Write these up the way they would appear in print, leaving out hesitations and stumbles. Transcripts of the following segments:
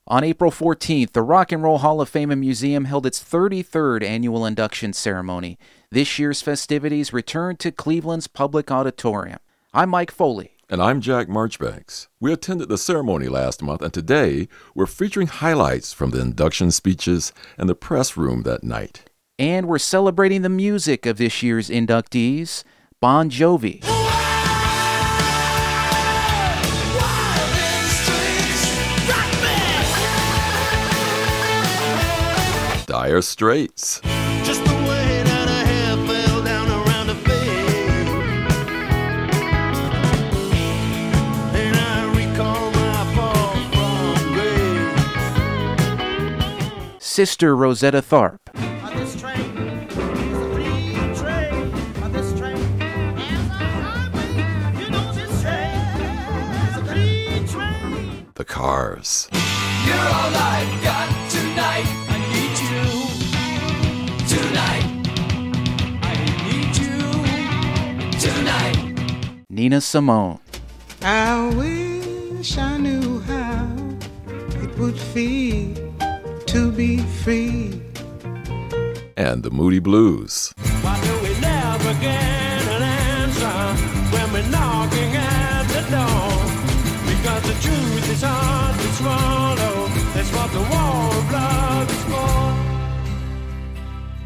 On April 14th, the Rock and Roll Hall of Fame and Museum held its 33rd annual induction ceremony. This year's festivities returned to Cleveland's Public Auditorium. I'm Mike Foley. And I'm Jack Marchbanks. We attended the ceremony last month, and today we're featuring highlights from the induction speeches and the press room that night. And we're celebrating the music of this year's inductees, Bon Jovi. Dire Straits. Just the way that a hair fell down around the face. And I recall my fall from grace. Sister Rosetta Tharpe. On this train, there's a free train. On this train, there's a highway. You know this train, there's a free train. The Cars. You're all I've got tonight. I need you tonight. I need you tonight. Nina Simone. I wish I knew how it would feel to be free. And the Moody Blues. Why do we never get an answer when we're knocking at the door? Because the truth is hard to swallow. That's what the war of love is for.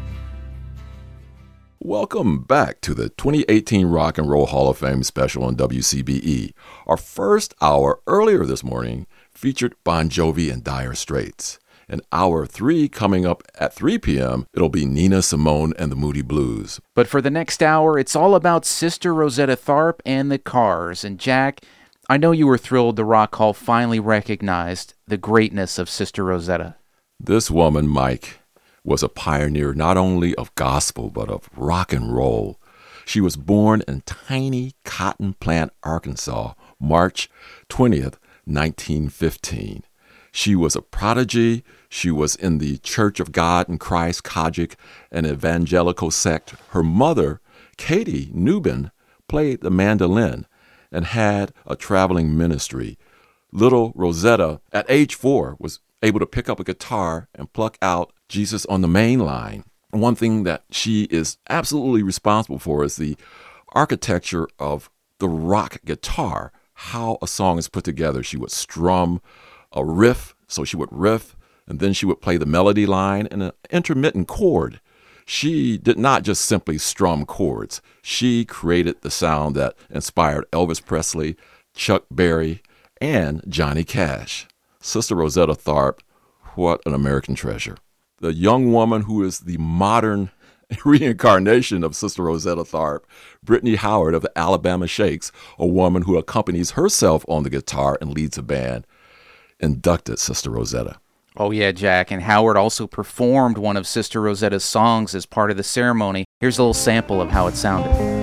Welcome back to the 2018 Rock and Roll Hall of Fame special on WCBE. Our first hour earlier this morning featured Bon Jovi and Dire Straits. In hour 3 coming up at 3 p.m., it'll be Nina Simone and the Moody Blues. But for the next hour, it's all about Sister Rosetta Tharpe and the Cars. And Jack, I know you were thrilled the Rock Hall finally recognized the greatness of Sister Rosetta. This woman, Mike, was a pioneer not only of gospel but of rock and roll. She was born in tiny Cotton Plant, Arkansas, March 20th, 1915. She was a prodigy. She was in the Church of God in Christ, Kojic, an evangelical sect. Her mother, Katie Newbin, played the mandolin and had a traveling ministry. Little Rosetta, at age 4, was able to pick up a guitar and pluck out Jesus on the Main Line. One thing that she is absolutely responsible for is the architecture of the rock guitar, how a song is put together. She would strum a riff, so she would riff, and then she would play the melody line and an intermittent chord. She did not just simply strum chords. She created the sound that inspired Elvis Presley, Chuck Berry, and Johnny Cash. Sister Rosetta Tharpe, what an American treasure. The young woman who is the modern reincarnation of Sister Rosetta Tharpe, Brittany Howard of the Alabama Shakes, a woman who accompanies herself on the guitar and leads a band, inducted Sister Rosetta. Oh yeah, Jack, and Howard also performed one of Sister Rosetta's songs as part of the ceremony. Here's a little sample of how it sounded.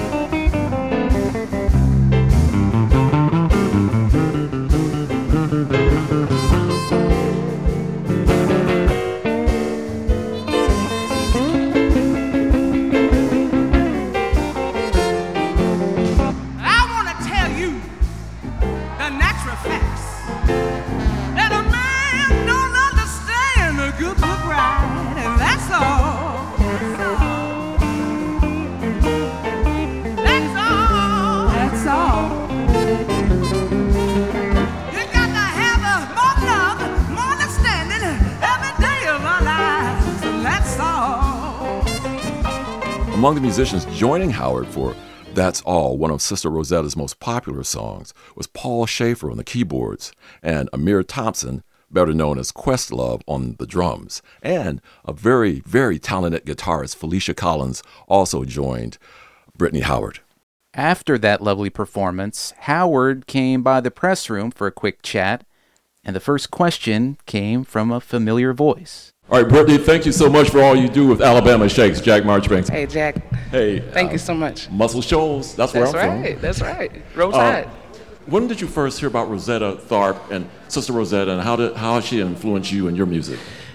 Among the musicians joining Howard for That's All, one of Sister Rosetta's most popular songs, was Paul Schaefer on the keyboards and Amir Thompson, better known as Questlove, on the drums. And a very, very talented guitarist, Felicia Collins, also joined Brittany Howard. After that lovely performance, Howard came by the press room for a quick chat, and the first question came from a familiar voice. All right, Brittany, thank you so much for all you do with Alabama Shakes. Jack Marchbanks. Hey, Jack. Hey. Thank you so much. Muscle Shoals, that's where I'm from. That's right. Roll Tide. When did you first hear about Rosetta Tharpe and Sister Rosetta, and how has she influenced you in your music?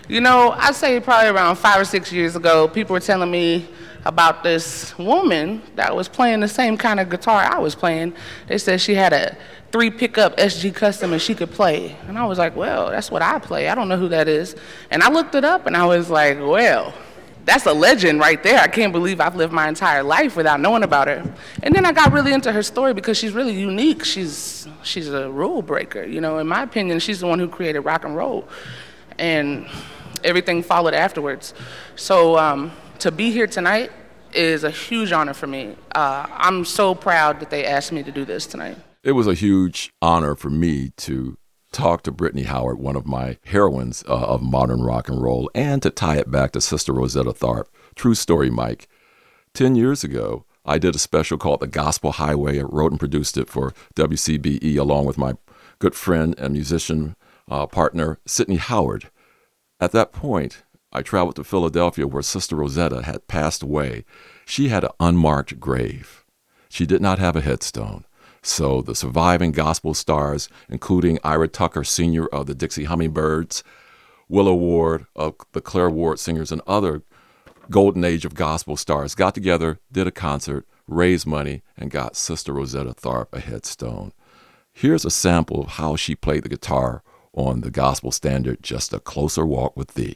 You know, I'd say probably around 5 or 6 years ago, people were telling me about this woman that was playing the same kind of guitar I was playing. They said she had a 3-pickup SG Custom and she could play. And I was like, well, that's what I play. I don't know who that is. And I looked it up and I was like, well, that's a legend right there. I can't believe I've lived my entire life without knowing about her. And then I got really into her story because she's really unique. She's a rule breaker. You know, in my opinion, she's the one who created rock and roll. And everything followed afterwards. So to be here tonight is a huge honor for me. I'm so proud that they asked me to do this tonight. It was a huge honor for me to talk to Brittany Howard, one of my heroines of modern rock and roll, and to tie it back to Sister Rosetta Tharpe. True story, Mike. 10 years ago, I did a special called The Gospel Highway. I wrote and produced it for WCBE along with my good friend and musician partner, Sidney Howard. At that point, I traveled to Philadelphia where Sister Rosetta had passed away. She had an unmarked grave. She did not have a headstone. So the surviving gospel stars, including Ira Tucker, Sr. of the Dixie Hummingbirds, Willow Ward of the Claire Ward Singers, and other golden age of gospel stars, got together, did a concert, raised money, and got Sister Rosetta Tharpe a headstone. Here's a sample of how she played the guitar on the gospel standard, Just a Closer Walk with Thee.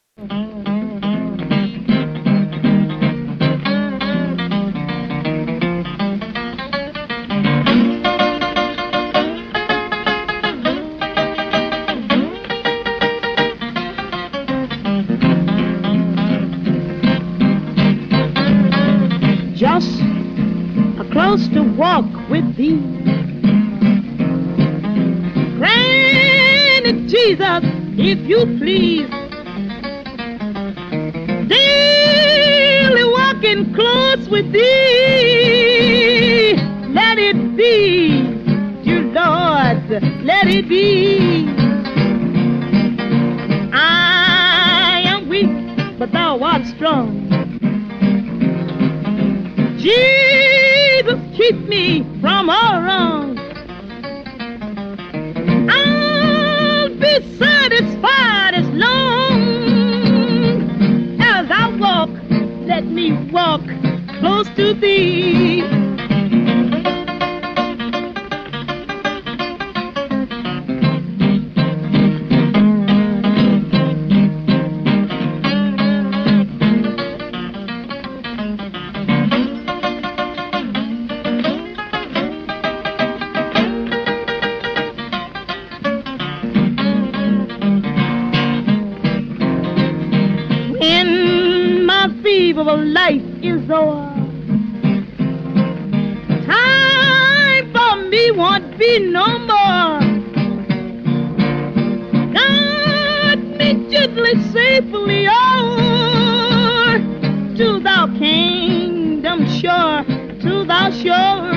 Just a closer walk with Thee. Granted, Jesus, if you please, daily walking close with Thee. Let it be, dear Lord, let it be. I am weak, but Thou art strong. Jesus, keep me from all wrong. I'll be satisfied as long as I walk. Let me walk close to Thee. Life is o'er. Time for me won't be no more. Guide me gently, safely o'er to Thou kingdom shore, to Thou shore.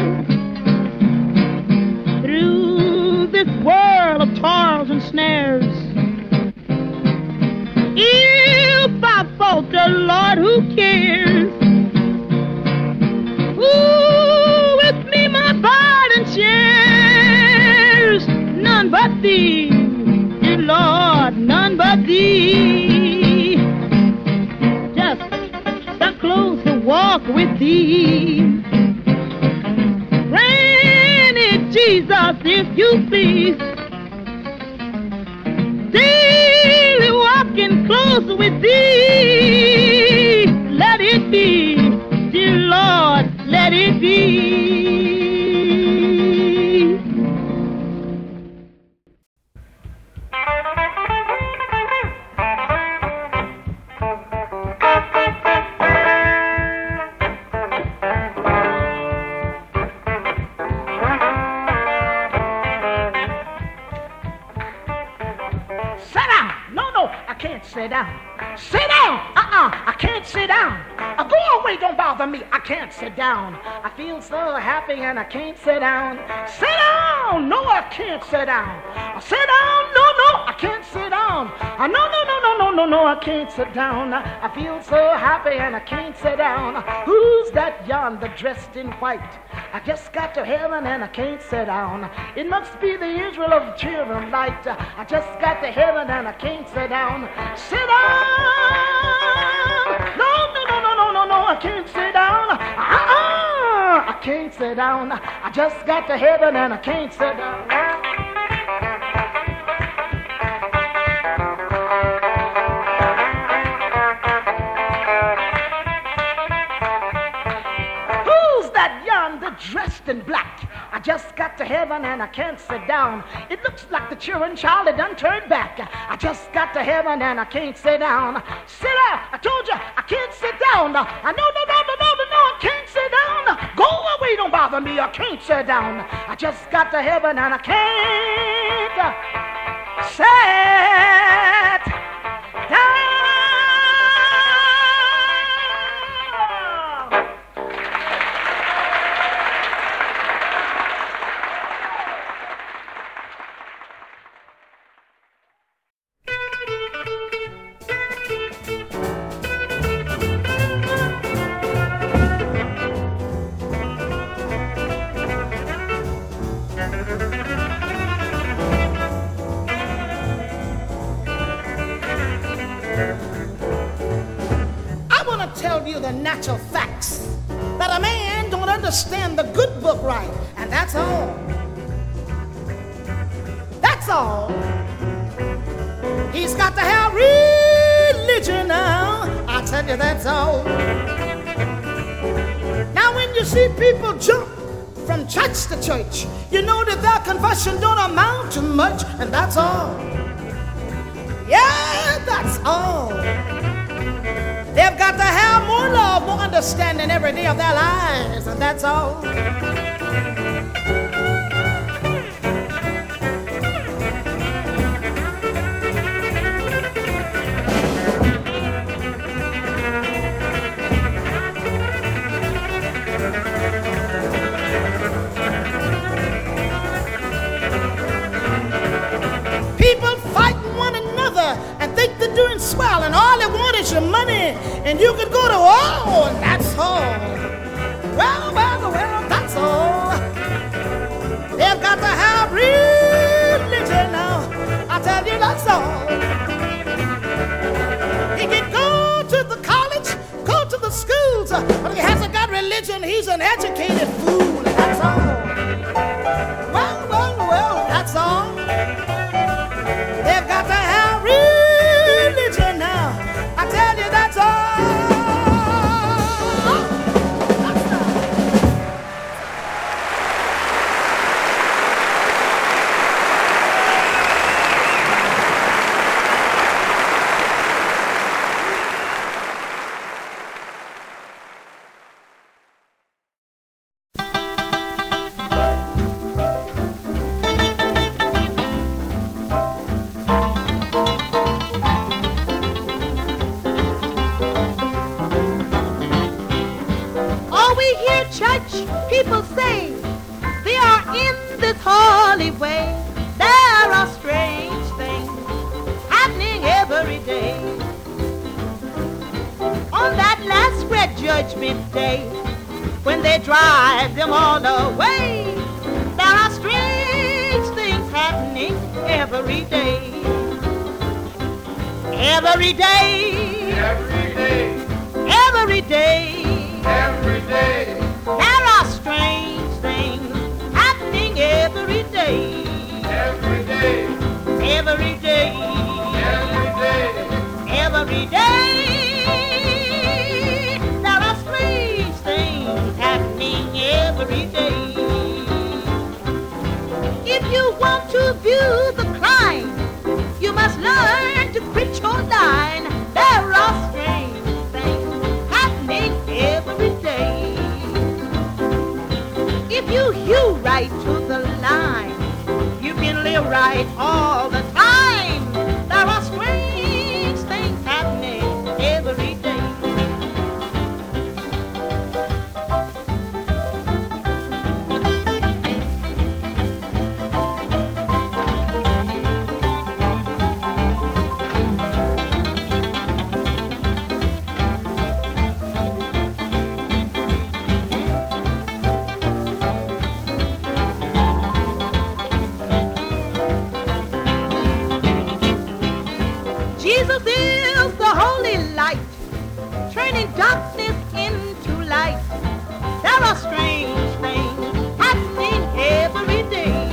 Through this world of toils and snares, if I falter, Lord, who cares? Ooh, with me my burden shares. None but Thee, dear Lord, none but Thee. Just a closer walk with Thee. Granted, Jesus, if you please, daily walking close with Thee. Let it be, dear Lord, let it be. Sit down. Sit down! I can't sit down. Go away, don't bother me. I can't sit down. I feel so happy and I can't sit down. Sit down! No, I can't sit down. Sit down! No, I can't sit down. No, I can't sit down. I feel so happy and I can't sit down. Who's that yonder dressed in white? I just got to heaven and I can't sit down. It must be the Israel of children light. I just got to heaven and I can't sit down. Sit down. No, no, no, no, no, no, no, I can't sit down. I can't sit down. I just got to heaven and I can't sit down. Dressed in black. I just got to heaven and I can't sit down. It looks like the children child had done turned back. I just got to heaven and I can't sit down. Sit down. I told you I can't sit down. I I can't sit down. Go away, don't bother me. I can't sit down. I just got to heaven and I can't sit down. The natural facts that a man don't understand the good book right, and that's all. That's all. He's got to have religion now. I tell you, that's all. Now, when you see people jump from church to church, you know that their conversion don't amount to much, and that's all. Yeah, that's all. They've got to have more love, more understanding every day of their lives, and that's all. People fighting one another and think they're doing swell, and all they want is your money, and you could go to war, and that's all. Well, that's all. They've got to have religion now. I tell you, that's all. He can go to the college, go to the schools, but he hasn't got religion. He's an educated fool, and that's all. Well, that's all. They've got to have religion now. I tell you, that's all. People say they are in this holy way. There are strange things happening every day. On that last great judgment day, when they drive them all away, there are strange things happening every day. Every day. Every day. Every day. Every day. There are strange things happening every day. Every day. Every day. Every day. Every day. There are strange things happening every day. If you want to view the crime, you must learn to quit your line. There are strange things happening every day. If you hew right to the line, you can live right all the time. Jesus is the holy light, turning darkness into light. There are strange things happening every day.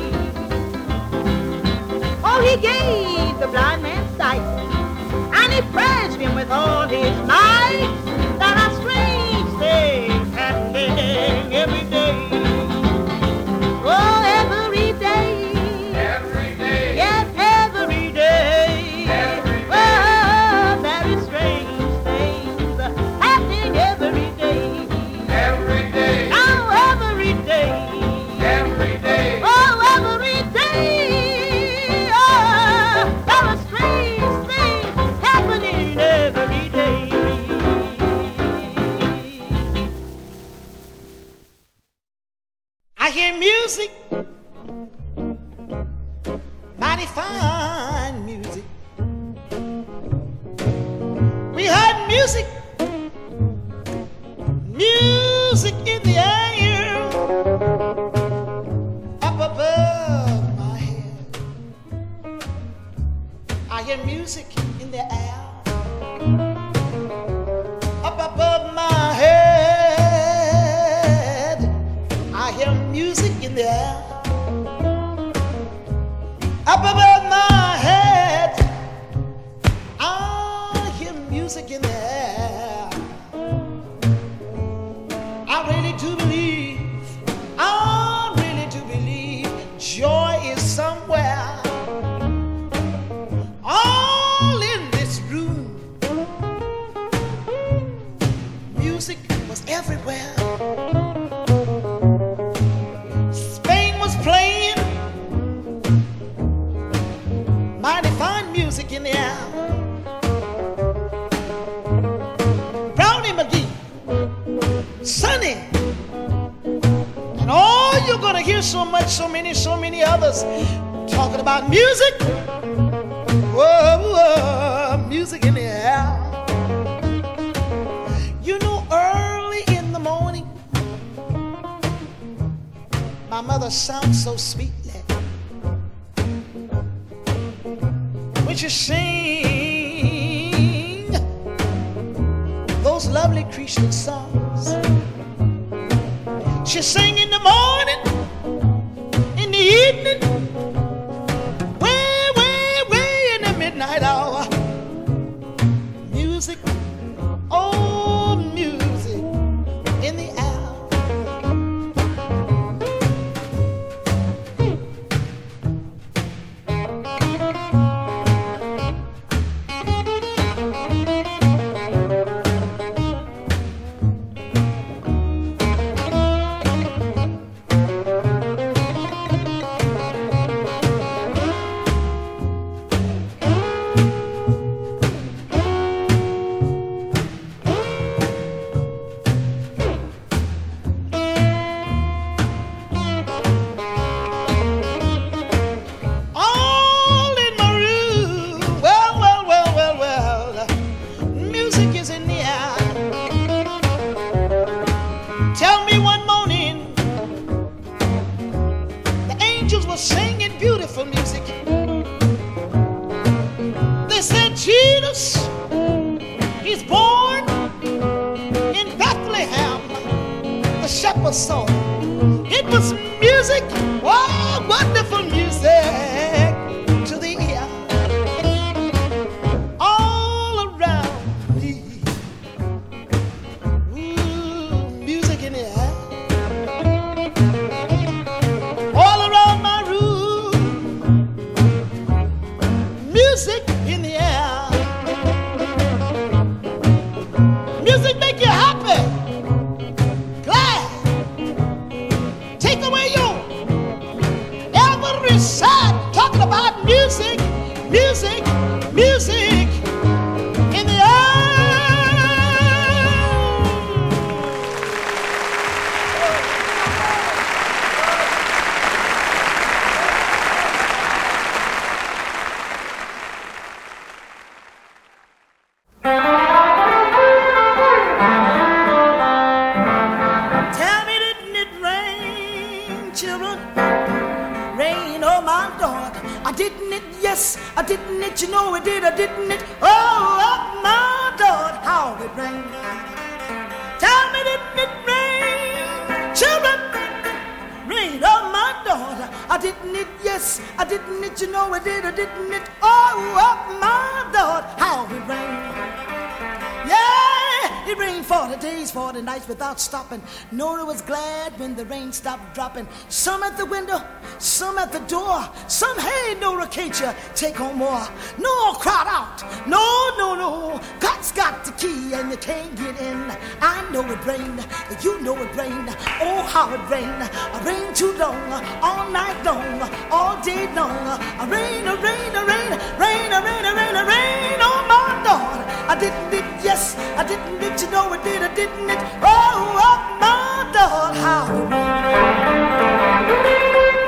Oh, he gave the blind man sight, and he praised him with all his might. There are strange things happening every day. Oh, every day. Every day. Yes, every day. Every day. Oh, very strange things happening every day. Every day. Oh, every day. Every day. Oh, every day. Oh, there are strange things happening every day. I hear music, mighty fine music. We heard music, music in the air, up above my head. I hear music in the air, up above my head. I hear music in the air, up above my head. I hear music in the air. I really do believe, I really do believe joy is somewhere. All in this room, music was everywhere. Spain was playing mighty fine music in the air. Brownie McGee, Sonny, and all you're gonna hear so much, so many others talking about music. Whoa, whoa, music in the air. You know, early in the morning, my mother sounds so sweetly when she sing those lovely Christian songs. She sing in the morning, in the evening, way in the midnight hour. Music, oh, music in the air. All in my room, well, music is in the air. Tell me one morning, the angels were singing beautiful music. They said, Jesus, he's born in Bethlehem, the shepherd's son. It was music, oh, wonderful music to the ear. All around me, ooh, music in the air. All around my room, music in the air. Music make you happy, glad, take away your every sad. Talking about music, music, music in the air. Tell me, didn't it rain, children? Rain, oh my God. Didn't it? Yes, yes, I didn't it, you know it did, I didn't it. Oh, my Lord, how it rained. Tell me, didn't it rain? Children, rain, oh my daughter, I didn't it, yes, I didn't it, you know it did, I didn't it. Oh, my Lord, how it rained. Yeah, it rained 40 days, 40 nights without stopping. Nora was glad when the rain stopped dropping. Some at the window, some at the door. Some, hey, Nora, can't you take home more? No, cried out, no, no, no. God's got the key and you can't get in. I know it rained, you know it rained. Oh, how it rained. Rained too long, all night long, all day long. Rain, rain, rain, rain, rain, rain, rain. Oh, my Lord, I didn't it, yes, I didn't it, you know it did, I didn't it. Oh, my Lord, how it rained.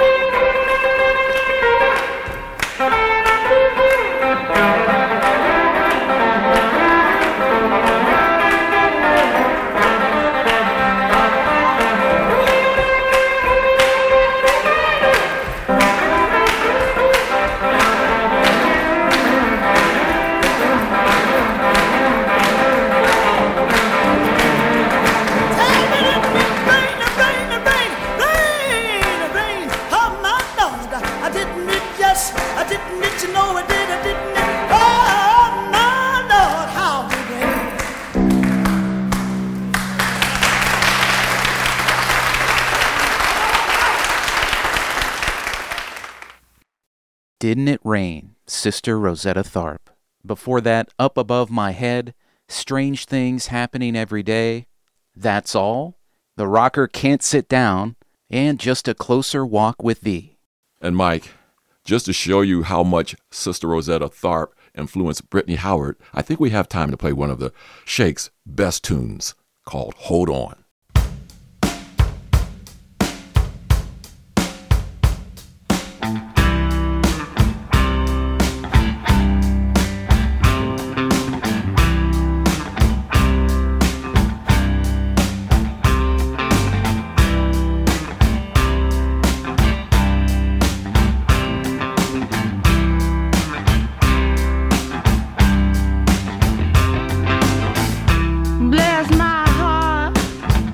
Didn't It Rain, Sister Rosetta Tharpe. Before that, Up Above My Head, Strange Things Happening Every Day, That's All, The Rocker Can't Sit Down, and Just a Closer Walk with Thee. And Mike, just to show you how much Sister Rosetta Tharpe influenced Brittany Howard, I think we have time to play one of the Shakes' best tunes called Hold On. Bless my heart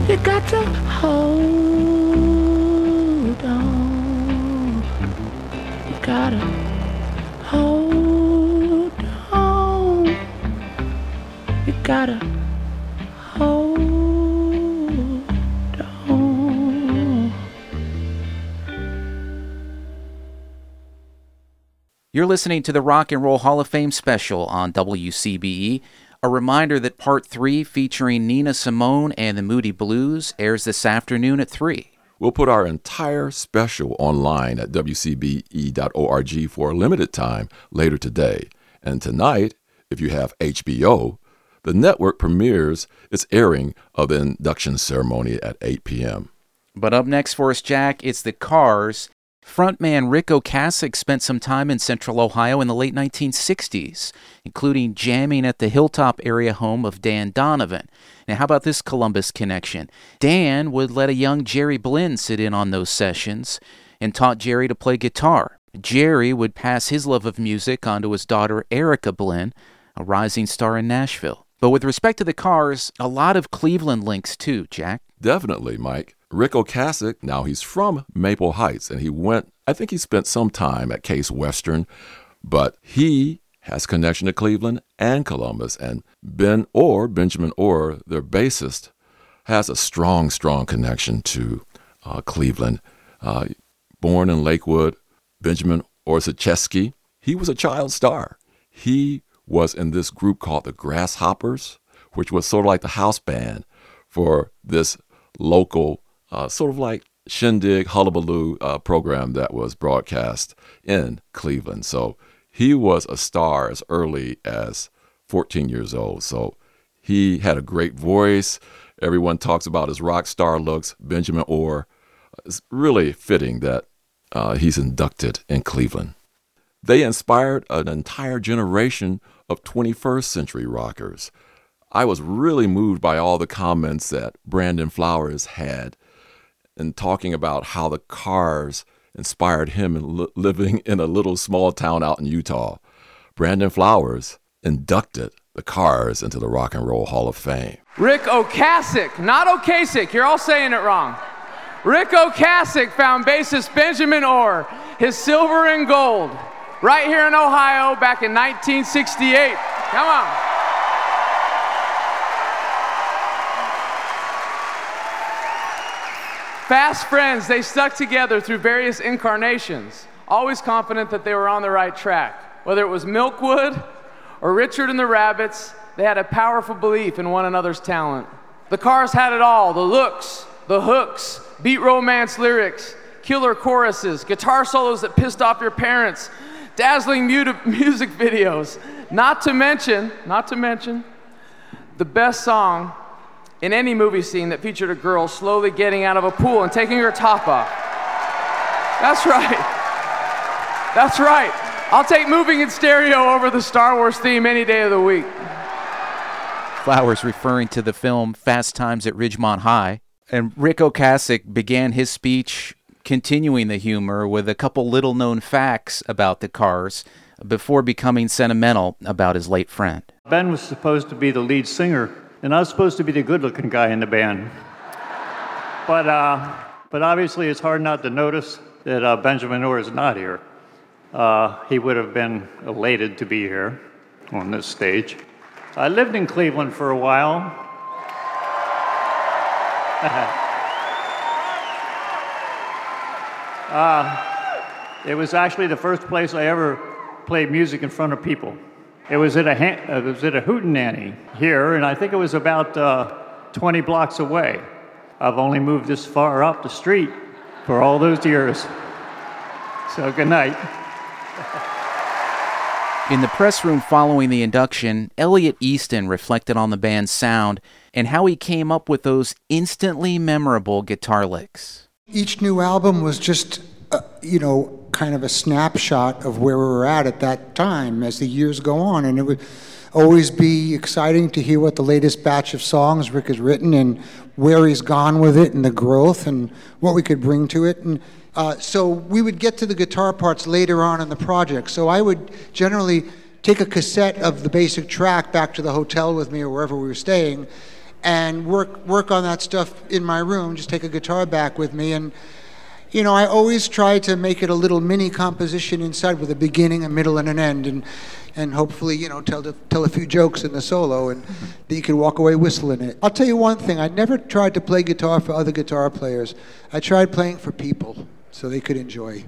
You got to hold on. You gotta hold on. You gotta hold on. You're listening to the Rock and Roll Hall of Fame special on WCBE. A reminder that Part 3, featuring Nina Simone and the Moody Blues, airs this afternoon at 3. We'll put our entire special online at WCBE.org for a limited time later today. And tonight, if you have HBO, the network premieres its airing of the induction ceremony at 8 p.m. But up next for us, Jack, it's the Cars. Frontman Ric Ocasek spent some time in Central Ohio in the late 1960s, including jamming at the Hilltop area home of Dan Donovan. Now, how about this Columbus connection? Dan would let a young Jerry Blinn sit in on those sessions and taught Jerry to play guitar. Jerry would pass his love of music on to his daughter Erica Blinn, a rising star in Nashville. But with respect to the Cars, a lot of Cleveland links too, Jack. Definitely, Mike. Ric Ocasek, now he's from Maple Heights, and I think he spent some time at Case Western, but he has connection to Cleveland and Columbus, and Benjamin Orr, their bassist, has a strong connection to Cleveland. Born in Lakewood, Benjamin Orzechowski, he was a child star. He was in this group called the Grasshoppers, which was sort of like the house band for this local sort of like shindig, hullabaloo program that was broadcast in Cleveland. So he was a star as early as 14 years old. So he had a great voice. Everyone talks about his rock star looks. Benjamin Orr. It's really fitting that he's inducted in Cleveland. They inspired an entire generation of 21st century rockers. I was really moved by all the comments that Brandon Flowers had and talking about how the Cars inspired him in living in a little small town out in Utah. Brandon Flowers inducted the Cars into the Rock and Roll Hall of Fame. Ric Ocasek, not Ocasek. You're all saying it wrong. Ric Ocasek found bassist Benjamin Orr his silver and gold right here in Ohio back in 1968. Come on. Fast friends, they stuck together through various incarnations, always confident that they were on the right track. Whether it was Milkwood or Richard and the Rabbits, they had a powerful belief in one another's talent. The Cars had it all: the looks, the hooks, beat romance lyrics, killer choruses, guitar solos that pissed off your parents, dazzling music videos, not to mention the best song in any movie scene that featured a girl slowly getting out of a pool and taking her top off. That's right. I'll take Moving in Stereo over the Star Wars theme any day of the week. Flowers referring to the film Fast Times at Ridgemont High. And Ric Ocasek began his speech continuing the humor with a couple little-known facts about the Cars before becoming sentimental about his late friend. Ben was supposed to be the lead singer, and I was supposed to be the good-looking guy in the band. But obviously it's hard not to notice that Benjamin Orr is not here. He would have been elated to be here on this stage. I lived in Cleveland for a while. It was actually the first place I ever played music in front of people. It was at a hootenanny here, and I think it was about 20 blocks away. I've only moved this far up the street for all those years. So good night. In the press room following the induction, Elliot Easton reflected on the band's sound and how he came up with those instantly memorable guitar licks. Each new album was just, kind of a snapshot of where we were at that time as the years go on. And it would always be exciting to hear what the latest batch of songs Rick has written and where he's gone with it and the growth and what we could bring to it. And so we would get to the guitar parts later on in the project. So I would generally take a cassette of the basic track back to the hotel with me or wherever we were staying and work on that stuff in my room, just take a guitar back with me. And, you know, I always try to make it a little mini composition inside with a beginning, a middle, and an end, and hopefully, you know, tell a few jokes in the solo, and that you can walk away whistling it. I'll tell you one thing, I never tried to play guitar for other guitar players. I tried playing for people so they could enjoy.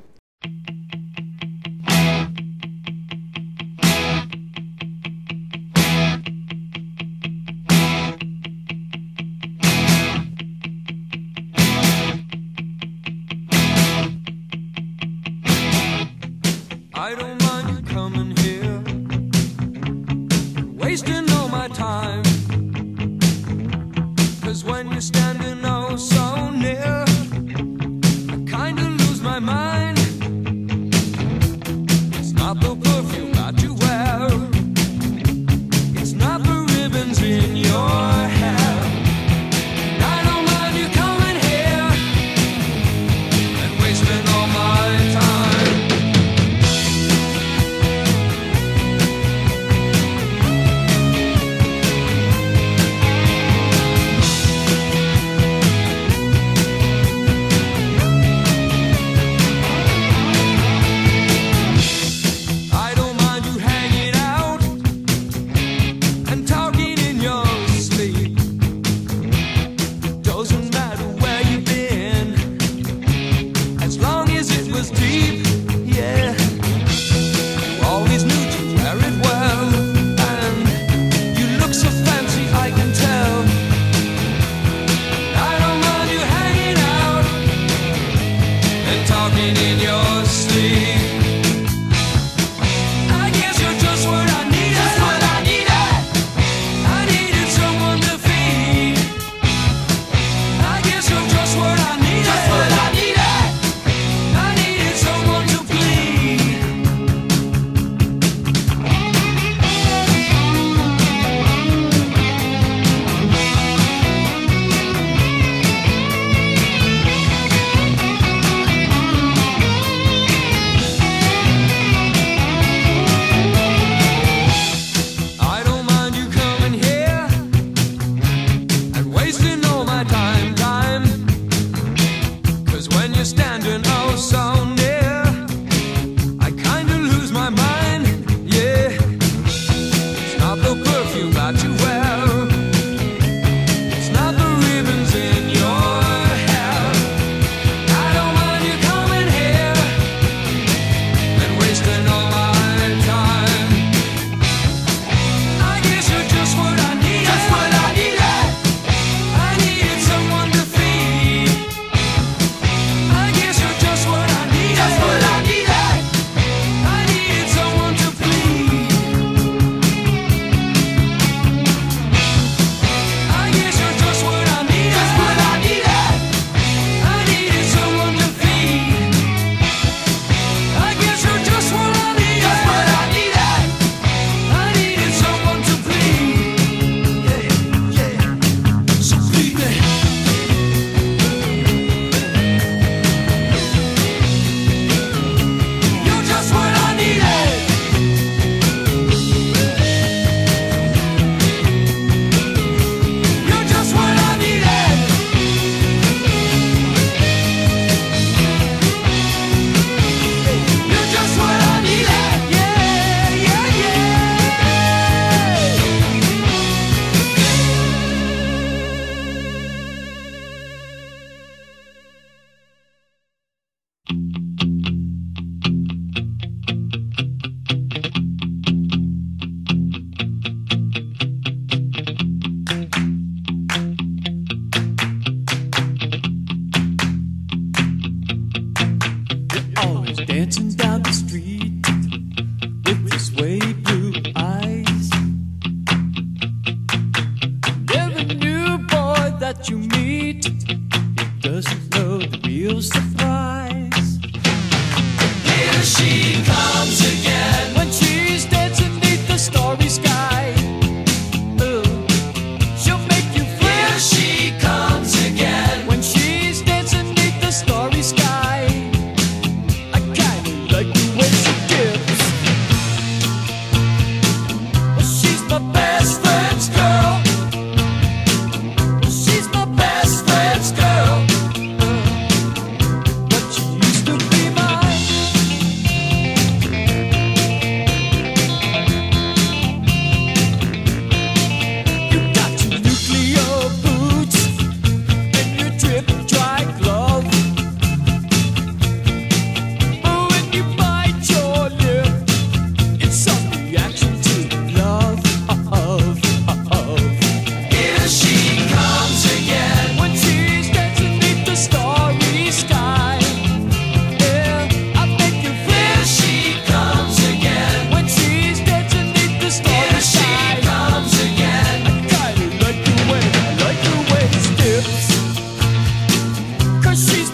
I don't mind you coming here, wasting all my time. 'Cause when you're standing oh so near, I kinda lose my mind. It's not the perfume that you wear, it's not the ribbons in your hair. And I don't mind you coming here and wasting all my time.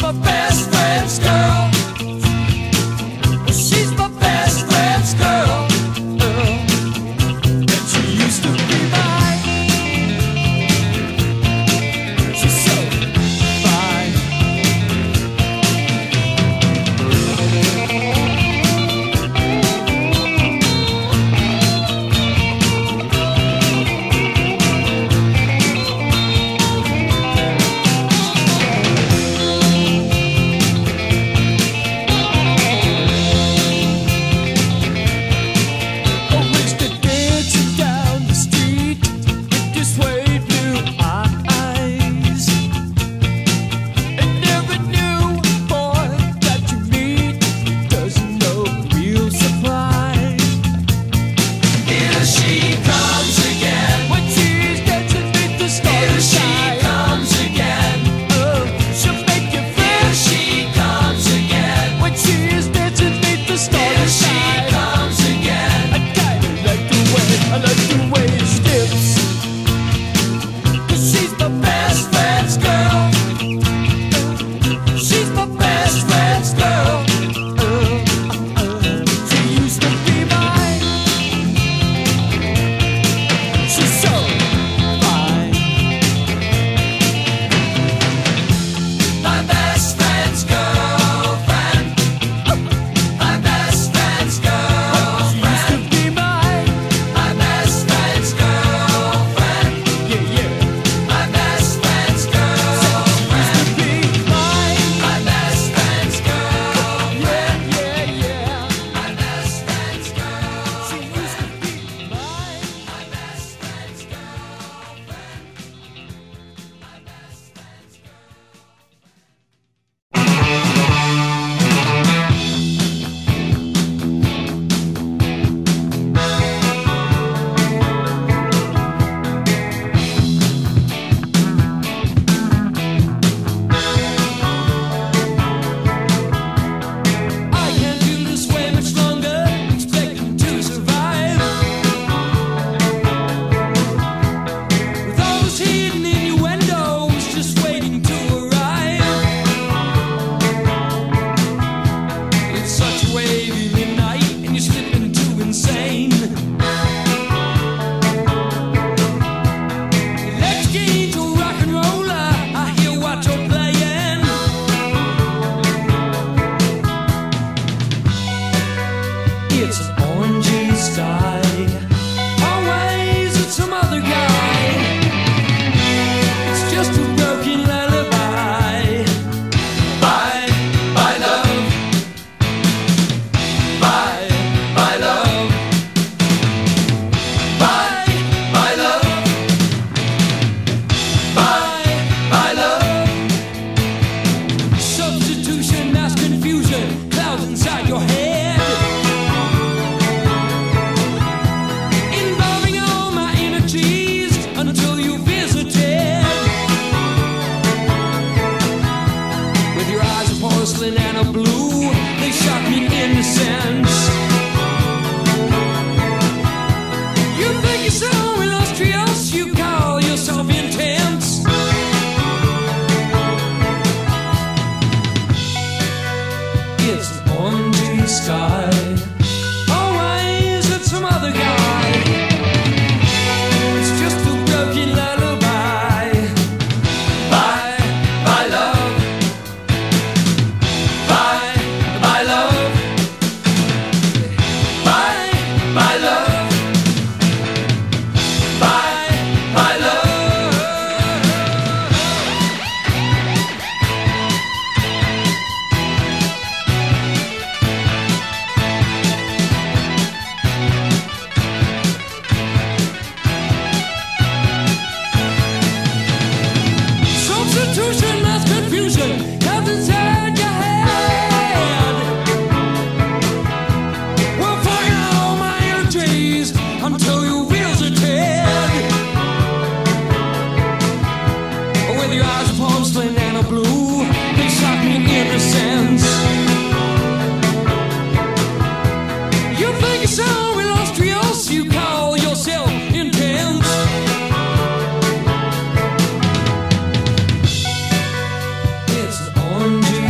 my best friend's girl. She's my best friend's girl. And she used to be mine. She's so fine. It's orange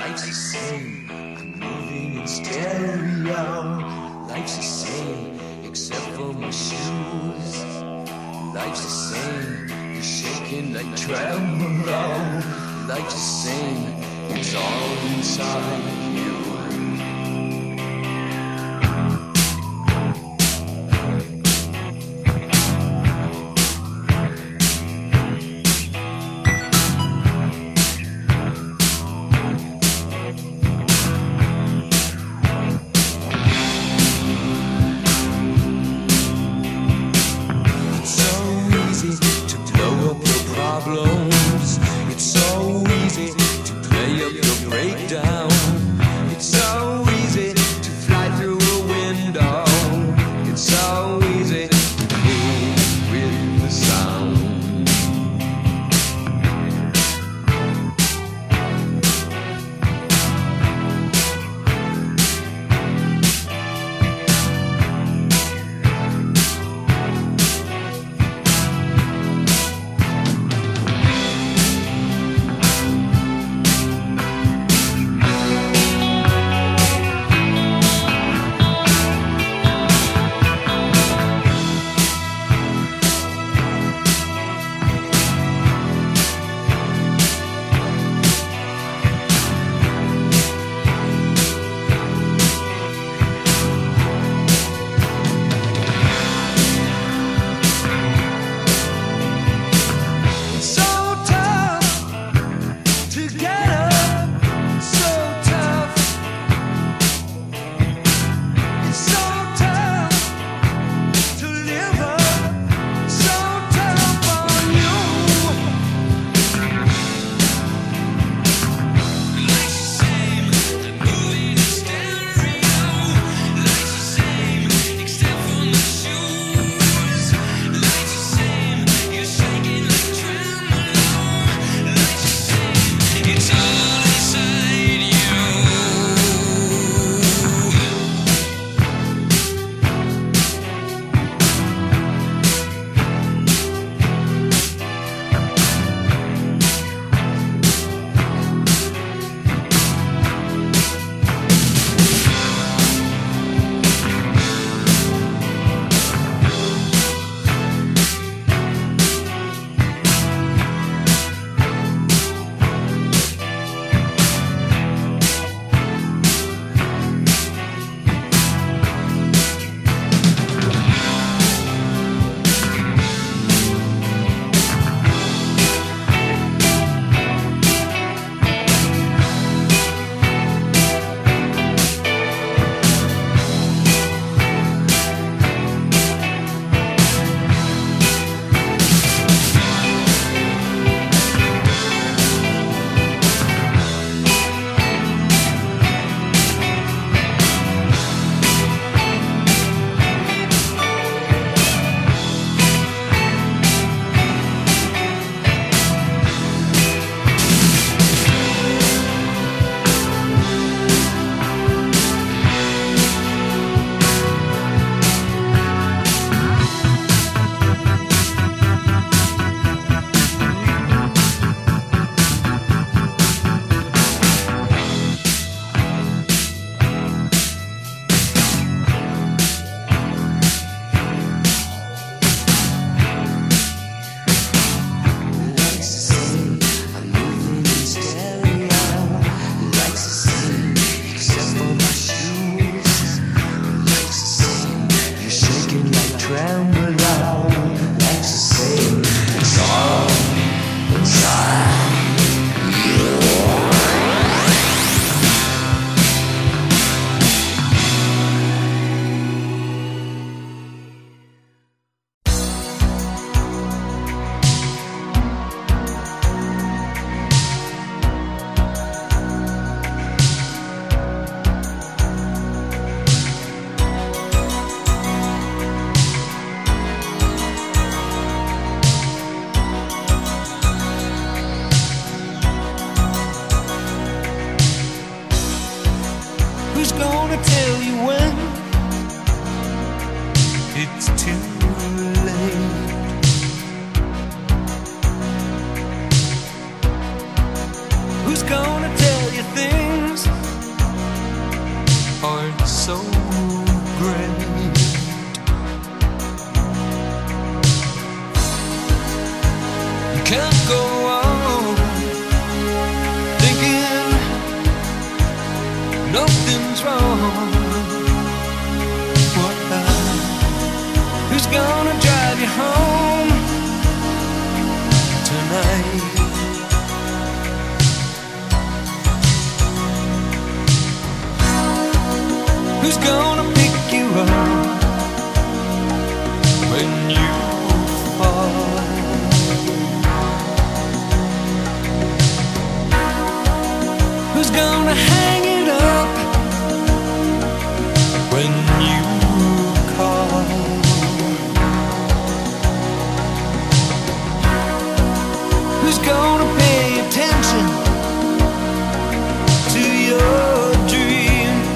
Life's the same, I'm moving in stereo. Life's the same, except for my shoes. Life's the same, you're shaking like tremolo. Life's the same, it's all inside you. It's so easy to play up your breakdown. It's can't go on thinking nothing's wrong. Who's gonna drive you home tonight? Who's gonna pick you up when you fall? Who's gonna hang it up when you call? Who's gonna pay attention to your dreams?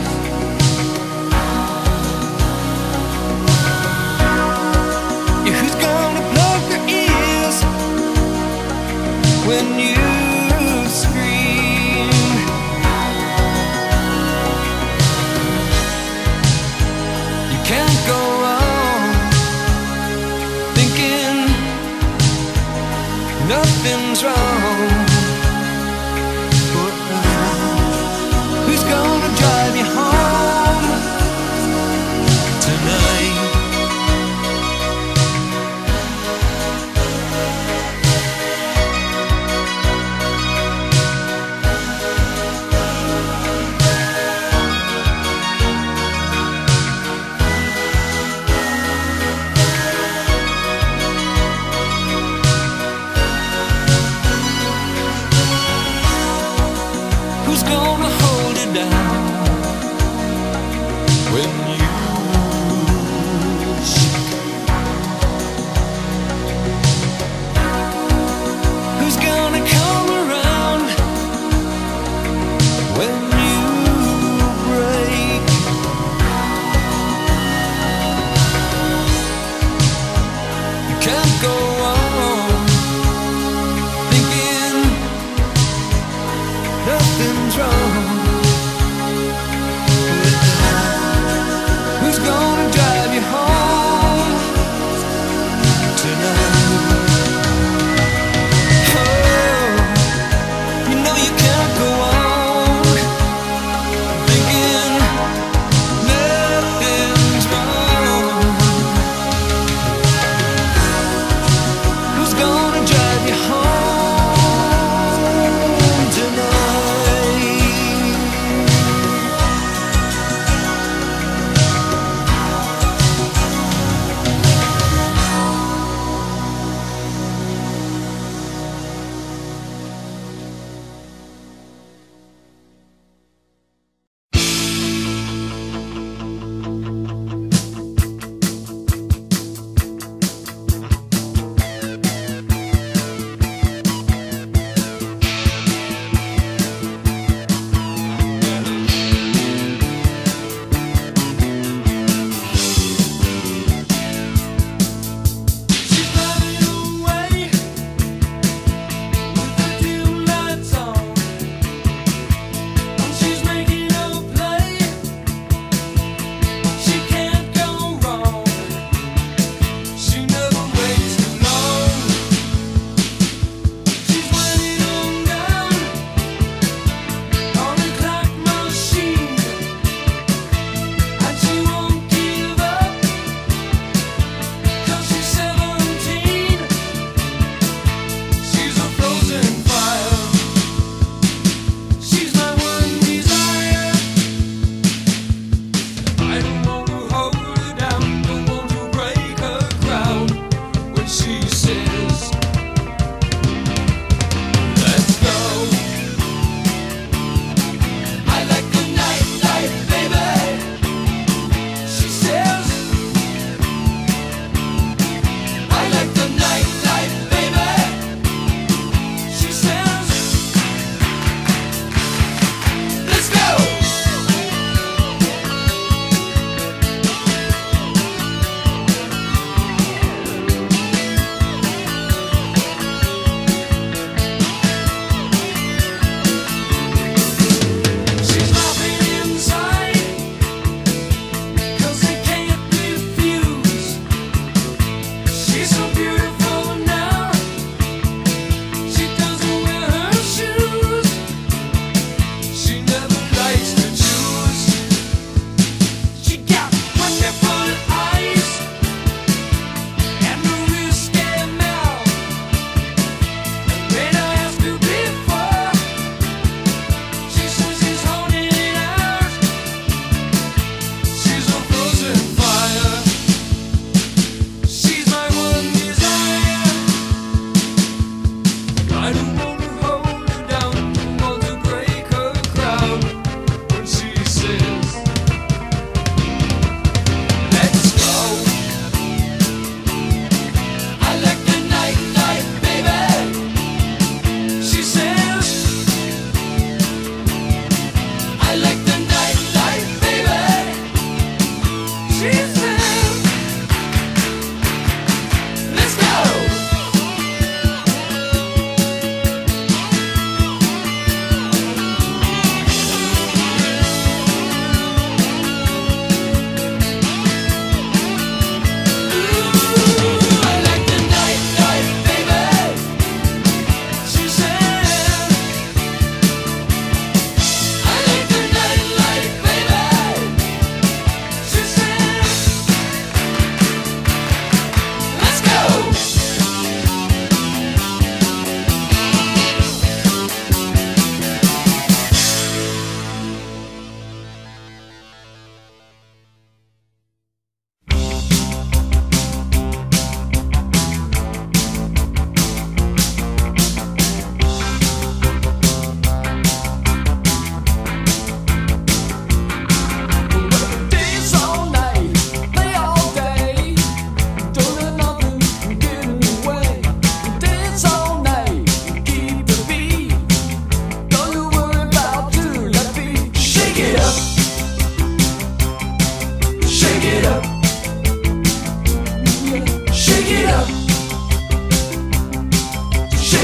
Yeah, who's gonna plug their ears when you scream? You can't go on thinking nothing's wrong. Who's gonna drive you home tonight?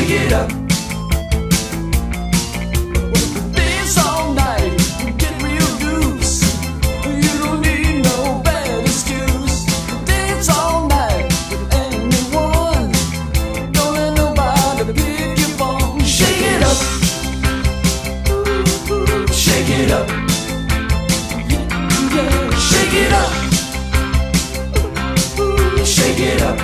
shake it up. Dance all night, get real loose. You don't need no bad excuse. Dance all night with anyone. Don't let nobody pick your bone. Shake it up. Shake it up. Yeah, shake it up. Shake it up.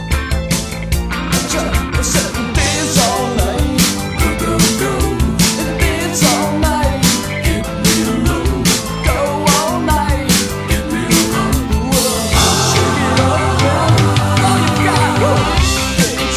Dance all night. Go, go, go. Dance all night. Get real low. Go all night. Get real low. Shake it up, man. All you got. Dance.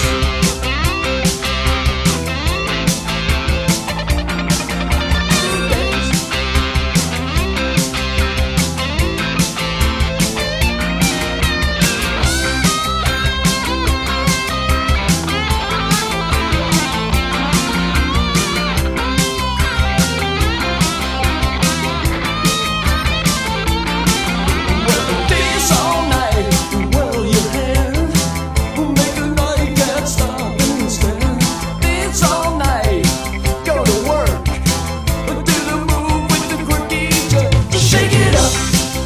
Dance all night, whirl your hair. Make a night, can't stop and stare. Dance all night, go to work. Do the move with the quirky jerk. Shake it up.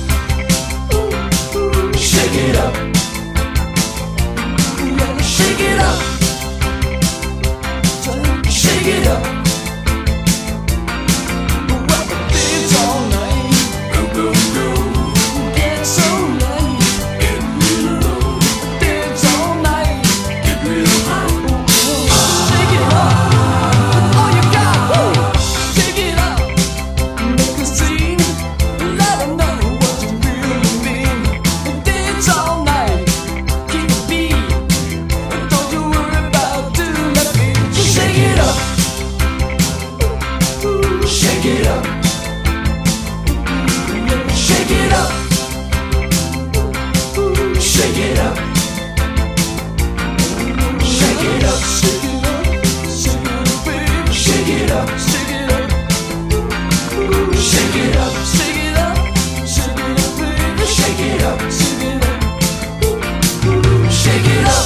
Shake it up. Yeah, shake it up. Shake it up. Dance all night. Go, go, go. Dance so night. Get real low. Dance all night. Get real high. Shake it up. All you got. Shake it up. Make a scene. Let 'em know what you really mean. Dance all night. Keep a beat. Don't you worry about doing that beat. Shake it up. Shake it up. Shake it up. Shake it up. Shake it up. Shake it up. Shake it up. Shake it up. Shake it up. Shake it up, baby. Shake it up. Shake it up. Shake it up.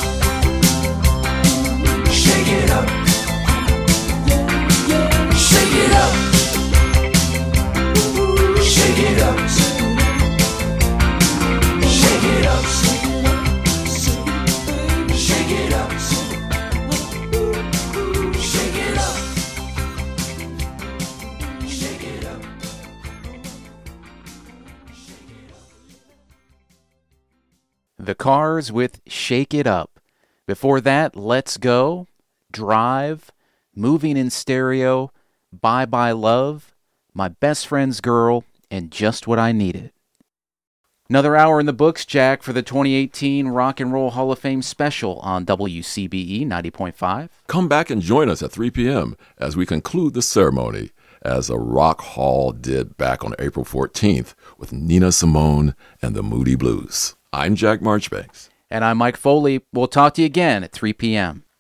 Shake it up. Shake it up. Shake it up. Shake it up. Shake it up. Shake it up. Shake it up. The Cars with Shake It Up. Before that, Let's Go, Drive, Moving in Stereo, Bye Bye Love, My Best Friend's Girl, and Just What I Needed. Another hour in the books, Jack, for the 2018 Rock and Roll Hall of Fame special on WCBE 90.5. Come back and join us at 3 p.m. as we conclude the ceremony, as the Rock Hall did back on April 14th with Nina Simone and the Moody Blues. I'm Jack Marchbanks. And I'm Mike Foley. We'll talk to you again at 3 p.m.